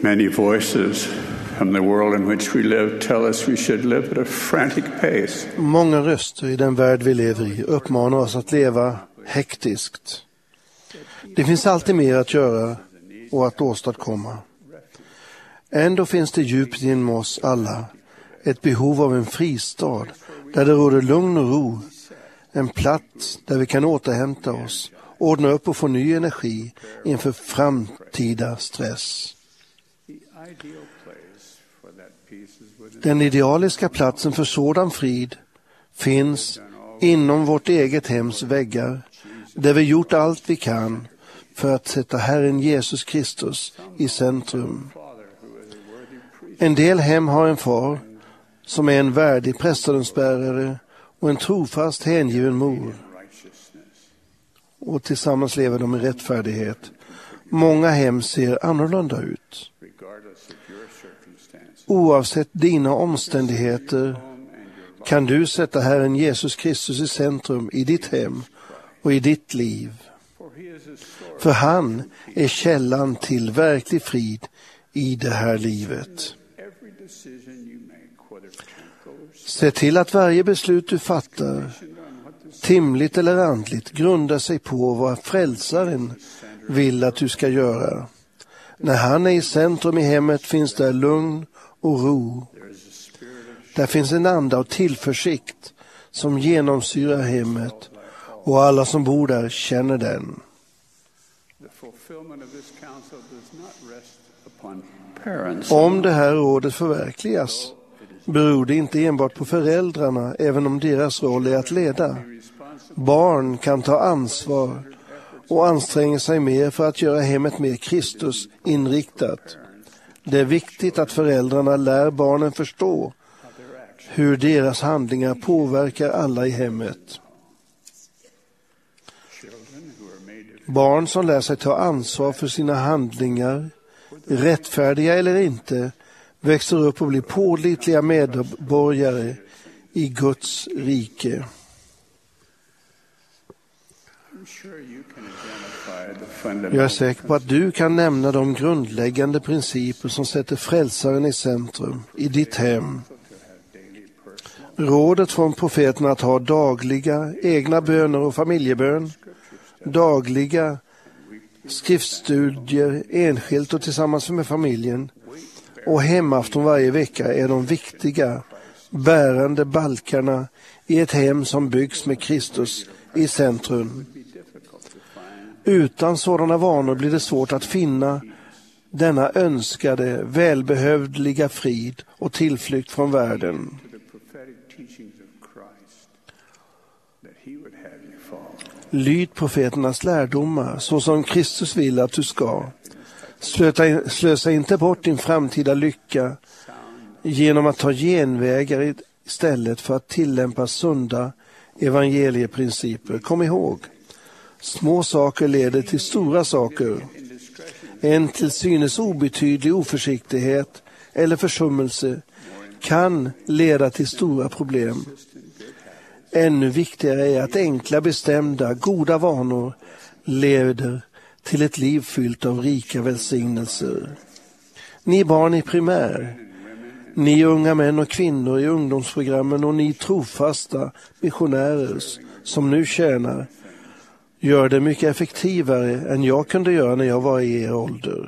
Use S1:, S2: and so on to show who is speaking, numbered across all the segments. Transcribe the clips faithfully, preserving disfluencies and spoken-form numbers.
S1: Many voices from the world in which we live tell us we should live at a frantic pace.
S2: Många röster i den värld vi lever i uppmanar oss att leva hektiskt. Det finns alltid mer att göra och att åstadkomma. Ändå finns det djupt inom oss alla ett behov av en fristad där det råder lugn och ro. En plats där vi kan återhämta oss, ordna upp och få ny energi inför framtida stress. Den idealiska platsen för sådan frid finns inom vårt eget hems väggar, där vi gjort allt vi kan för att sätta Herren Jesus Kristus i centrum. En del hem har en far som är en värdig prästadensbärare och en trofast hängiven mor. Och tillsammans lever de i rättfärdighet. Många hem ser annorlunda ut. Oavsett dina omständigheter kan du sätta Herren Jesus Kristus i centrum i ditt hem och i ditt liv. För han är källan till verklig frid i det här livet. Se till att varje beslut du fattar, timligt eller andligt, grundar sig på vad frälsaren vill att du ska göra. När han är i centrum i hemmet finns där lugn och ro. Där finns en anda av tillförsikt som genomsyrar hemmet, och alla som bor där känner den. Om det här rådet förverkligas beror det inte enbart på föräldrarna, även om deras roll är att leda. Barn kan ta ansvar och anstränga sig mer för att göra hemmet mer Kristus inriktat. Det är viktigt att föräldrarna lär barnen förstå hur deras handlingar påverkar alla i hemmet. Barn som lär sig ta ansvar för sina handlingar, rättfärdiga eller inte, växer upp och blir pålitliga medborgare i Guds rike. Jag är säker på att du kan nämna de grundläggande principer som sätter frälsaren i centrum i ditt hem. Rådet från profeten att ha dagliga egna böner och familjebön, dagliga skriftstudier enskilt och tillsammans med familjen och hemafton varje vecka är de viktiga, bärande balkarna i ett hem som byggs med Kristus i centrum. Utan sådana vanor blir det svårt att finna denna önskade, välbehövliga frid och tillflykt från världen. Lyd profeternas lärdomar så som Kristus vill att du ska. Slösa, slösa inte bort din framtida lycka genom att ta genvägar istället för att tillämpa sunda evangelieprinciper. Kom ihåg, små saker leder till stora saker. En till synes obetydlig oförsiktighet eller försummelse kan leda till stora problem. Ännu viktigare är att enkla, bestämda, goda vanor leder till ett liv fyllt av rika välsignelser. Ni barn i primär, ni unga män och kvinnor i ungdomsprogrammen och ni trofasta missionärer som nu tjänar, gör det mycket effektivare än jag kunde göra när jag var i er ålder.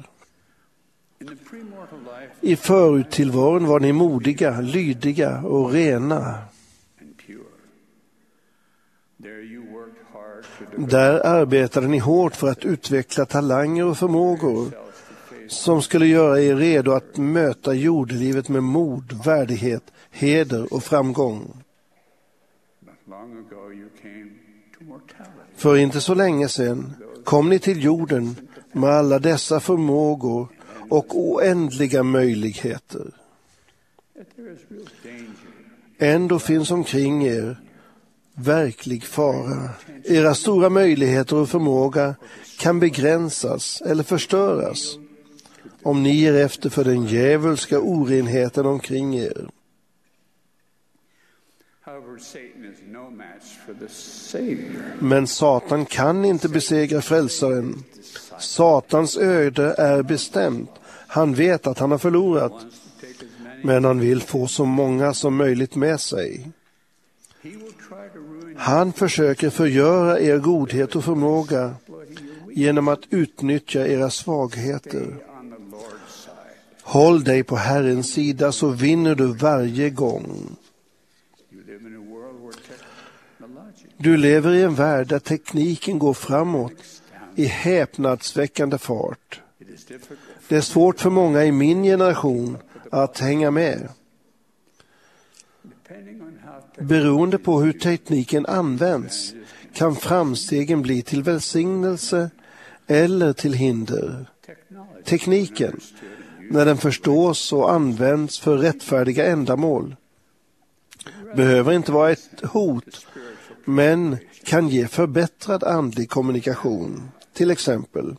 S2: I föruttillvaron var ni modiga, lydiga och rena. Där arbetade ni hårt för att utveckla talanger och förmågor som skulle göra er redo att möta jordelivet med mod, värdighet, heder och framgång. För inte så länge sedan kom ni till jorden med alla dessa förmågor och oändliga möjligheter. Ändå finns omkring er verklig fara. Era stora möjligheter och förmåga kan begränsas eller förstöras om ni ger efter för den djävulska orenheten omkring er. Men Satan kan inte besegra frälsaren. Satans öde är bestämt. Han vet att han har förlorat, men han vill få så många som möjligt med sig. Han försöker förgöra er godhet och förmåga genom att utnyttja era svagheter. Håll dig på Herrens sida så vinner du varje gång. Du lever i en värld där tekniken går framåt i häpnadsväckande fart. Det är svårt för många i min generation att hänga med. Beroende på hur tekniken används kan framstegen bli till välsignelse eller till hinder. Tekniken, när den förstås och används för rättfärdiga ändamål, behöver inte vara ett hot, men kan ge förbättrad andlig kommunikation. Till exempel,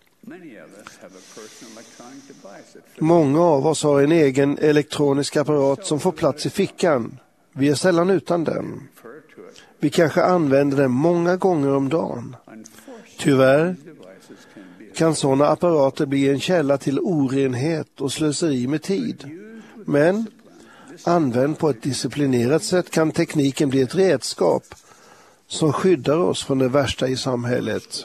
S2: många av oss har en egen elektronisk apparat som får plats i fickan. Vi är sällan utan den. Vi kanske använder den många gånger om dagen. Tyvärr kan sådana apparater bli en källa till orenhet och slöseri med tid. Men använd på ett disciplinerat sätt kan tekniken bli ett redskap som skyddar oss från det värsta i samhället.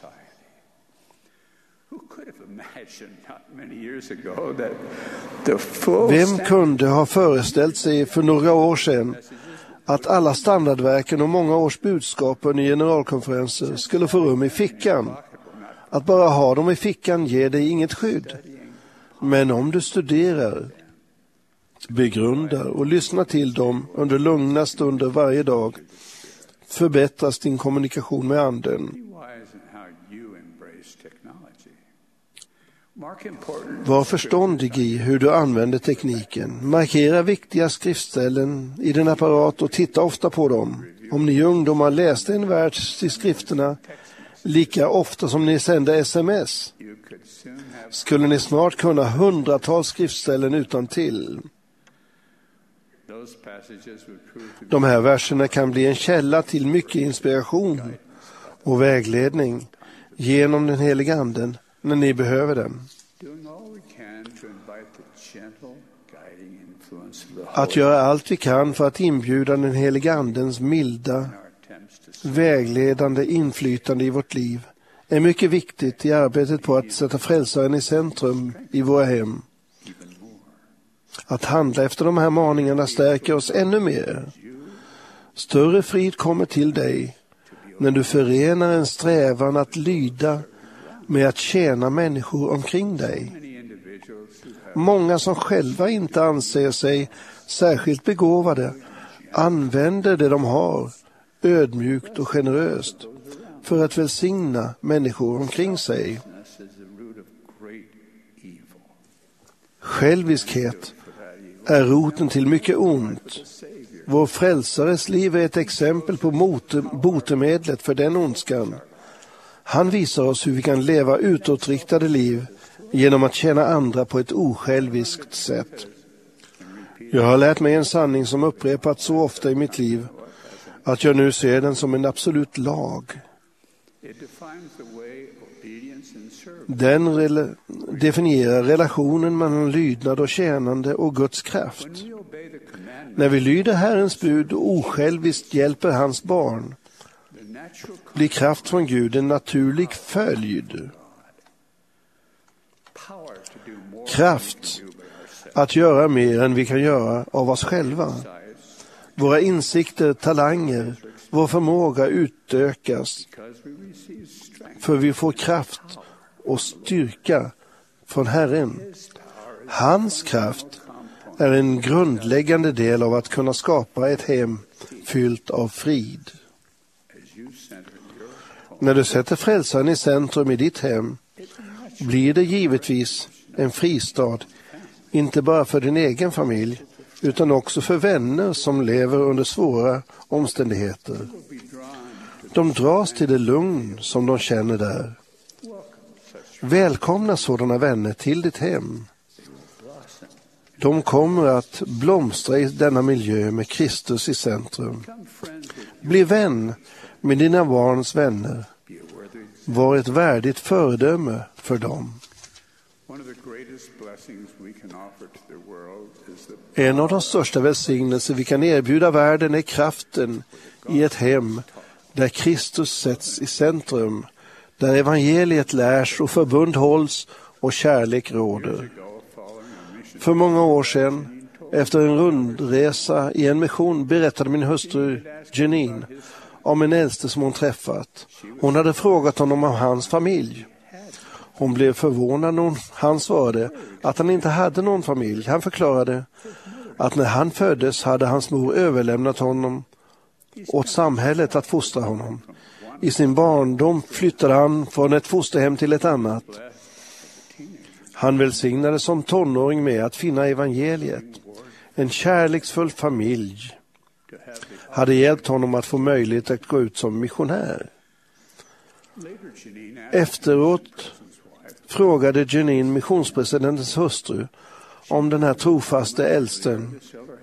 S2: Vem kunde ha föreställt sig för några år sedan att alla standardverken och många års budskap under generalkonferenser skulle få rum i fickan? Att bara ha dem i fickan ger dig inget skydd. Men om du studerar, begrundar och lyssnar till dem under lugna stunder varje dag, förbättras din kommunikation med anden. Var förståndig i hur du använder tekniken. Markera viktiga skriftställen i din apparat och titta ofta på dem. Om ni ungdomar läste en vers i skrifterna lika ofta som ni sänder sms, skulle ni snart kunna hundratals skriftställen utan till. De här verserna kan bli en källa till mycket inspiration och vägledning genom den heliga anden när ni behöver den. Att göra allt vi kan för att inbjuda den heliga andens milda, vägledande inflytande i vårt liv är mycket viktigt i arbetet på att sätta frälsaren i centrum i våra hem. Att handla efter de här maningarna stärker oss ännu mer. Större frid kommer till dig när du förenar en strävan att lyda med att tjäna människor omkring dig. Många som själva inte anser sig särskilt begåvade använder det de har ödmjukt och generöst för att välsigna människor omkring sig. Själviskhet är roten till mycket ont. Vår frälsares liv är ett exempel på mot- botemedlet för den ondskan. Han visar oss hur vi kan leva utåtriktade liv genom att tjäna andra på ett osjälviskt sätt. Jag har lärt mig en sanning som upprepats så ofta i mitt liv att jag nu ser den som en absolut lag. Den rela- definierar relationen mellan lydnad och tjänande och Guds kraft. När vi lyder Herrens bud och osjälviskt hjälper hans barn, blir kraft från Gud en naturlig följd. Kraft att göra mer än vi kan göra av oss själva. Våra insikter, talanger, vår förmåga utökas för vi får kraft och styrka från Herren. Hans kraft är en grundläggande del av att kunna skapa ett hem fyllt av frid. När du sätter frälsaren i centrum i ditt hem blir det givetvis en fristad, inte bara för din egen familj utan också för vänner som lever under svåra omständigheter. De dras till det lugn som de känner där. Välkomna sådana vänner till ditt hem. De kommer att blomstra i denna miljö med Kristus i centrum. Bli vän med dina barns vänner. Var ett värdigt föredöme för dem. En av de största välsignelser vi kan erbjuda världen är kraften i ett hem där Kristus sätts i centrum, där evangeliet lärs och förbund hålls och kärlek råder. För många år sedan, efter en rundresa i en mission, berättade min hustru Janine om en äldste som hon träffat. Hon hade frågat honom om hans familj. Hon blev förvånad när han svarade att han inte hade någon familj. Han förklarade att när han föddes hade hans mor överlämnat honom åt samhället att fostra honom. I sin barndom flyttade han från ett fosterhem till ett annat. Han välsignades som tonåring med att finna evangeliet. En kärleksfull familj hade hjälpt honom att få möjlighet att gå ut som missionär. Efteråt frågade Janine missionspresidentens hustru om den här trofaste äldsten.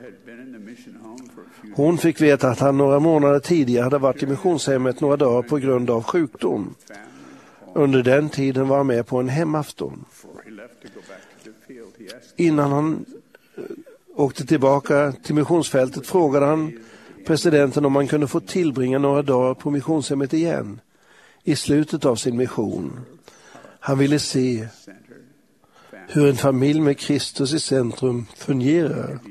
S2: Hon fick veta att han några månader tidigare hade varit i missionshemmet några dagar på grund av sjukdom. Under den tiden var han med på en hemafton. Innan han åkte tillbaka till missionsfältet frågade han presidenten om han kunde få tillbringa några dagar på missionshemmet igen i slutet av sin mission. Han ville se hur en familj med Kristus i centrum fungerar.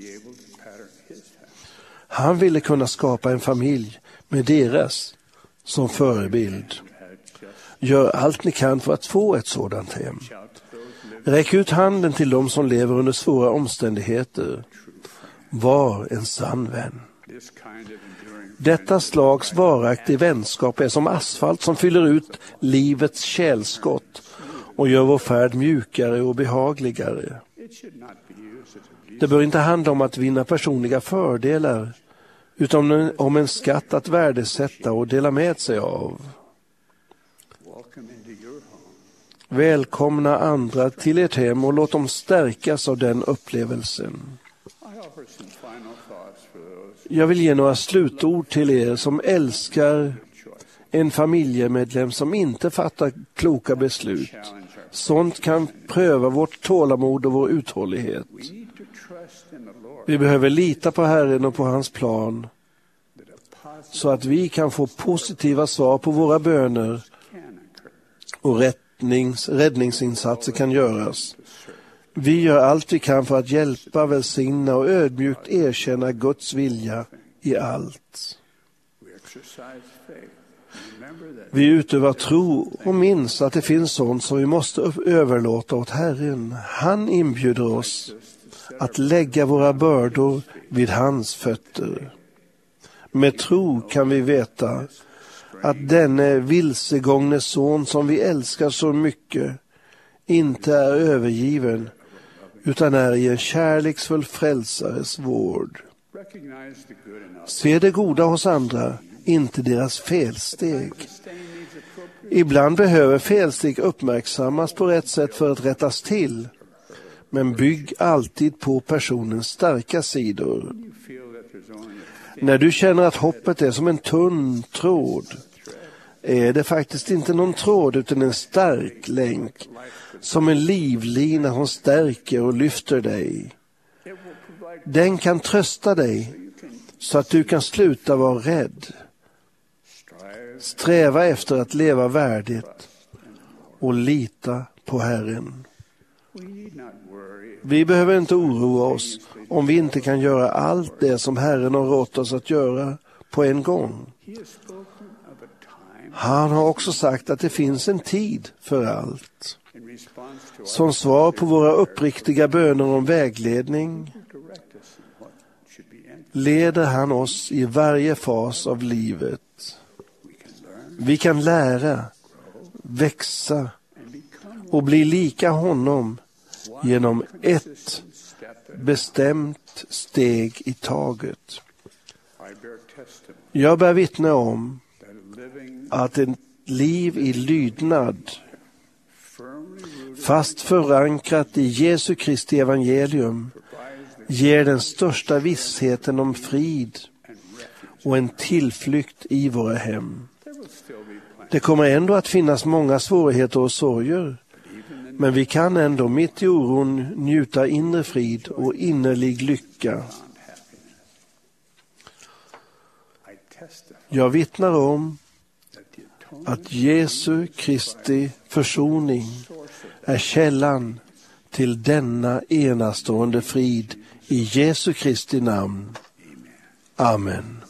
S2: Han ville kunna skapa en familj med deras som förebild. Gör allt ni kan för att få ett sådant hem. Räck ut handen till dem som lever under svåra omständigheter. Var en sann vän. Detta slags varaktig vänskap är som asfalt som fyller ut livets kärlskott och gör vår färd mjukare och behagligare. Det bör inte handla om att vinna personliga fördelar, utan om en skatt att värdesätta och dela med sig av. Välkomna andra till ert hem och låt dem stärkas av den upplevelsen. Jag vill ge några slutord till er som älskar en familjemedlem som inte fattar kloka beslut. Sånt kan pröva vårt tålamod och vår uthållighet. Vi behöver lita på Herren och på hans plan så att vi kan få positiva svar på våra böner och räddnings, räddningsinsatser kan göras. Vi gör allt vi kan för att hjälpa, välsigna och ödmjukt erkänna Guds vilja i allt. Vi utövar tro och minns att det finns sånt som vi måste överlåta åt Herren. Han inbjuder oss att lägga våra bördor vid hans fötter. Med tro kan vi veta att denne vilsegångne son som vi älskar så mycket inte är övergiven utan är i en kärleksfull frälsares vård. Se det goda hos andra, inte deras felsteg. Ibland behöver felsteg uppmärksammas på rätt sätt för att rättas till, men bygg alltid på personens starka sidor. När du känner att hoppet är som en tunn tråd, är det faktiskt inte någon tråd utan en stark länk, som en livlina som stärker och lyfter dig. Den kan trösta dig så att du kan sluta vara rädd. Sträva efter att leva värdigt och lita på Herren. Vi behöver inte oroa oss om vi inte kan göra allt det som Herren har rått oss att göra på en gång. Han har också sagt att det finns en tid för allt. Som svar på våra uppriktiga böner om vägledning leder han oss i varje fas av livet. Vi kan lära, växa och bli lika honom genom ett bestämt steg i taget. Jag bär vittne om att ett liv i lydnad, fast förankrat i Jesu Kristi evangelium, ger den största vissheten om frid och en tillflykt i våra hem. Det kommer ändå att finnas många svårigheter och sorger, Men vi kan ändå mitt i oron njuta inre frid och innerlig lycka. Jag vittnar om att Jesu Kristi försoning är källan till denna enastående frid i Jesu Kristi namn. Amen.